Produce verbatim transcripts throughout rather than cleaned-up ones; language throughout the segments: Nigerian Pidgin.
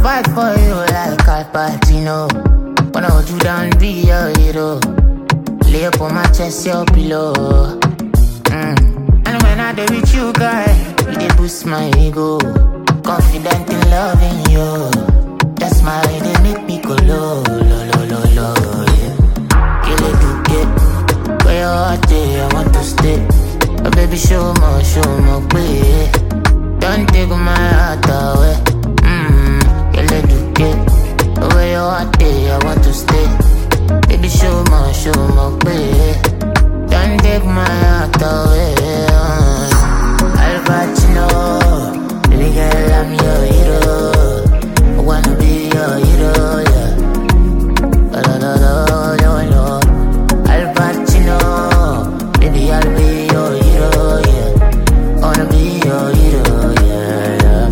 fight for you like Al Pacino. Wanna hold you down, be your hero. Lay up on my chest, your pillow. Mm. And when I do with you, guy, you dey boost my ego. Confident in loving you. That's my way, they make me go low, low, low, low, low, yeah. Kill it, do get. Where your heart is, I want to stay. Oh, baby, show more, show more, play. Don't take my heart away. Mmm, kill it, do get. Where your heart is, I want to stay. Baby, show more, show more, play. Don't take my heart away. Al Pacino, baby girl, I'm your hero. I wanna be your hero, yeah. Da da da da da da. Al Pacino, baby, I'll be your hero, yeah. I wanna be your hero, yeah, yeah.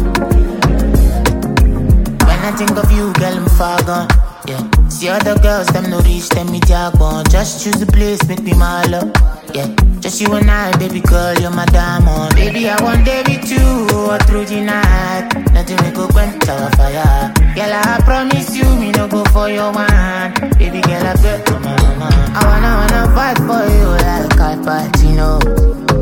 When I think of you, girl, I'm far gone, yeah. See other girls, them no reach, them me jag on. Just choose a place, make me my love, yeah. Just you and I, baby girl, you're my diamond. Baby, I want day with you, all through the night. Nothing we go quench our fire. Girl, I promise you, me no go for your one. Baby girl, I bet to my mama. I wanna, wanna fight for you like Al Pacino.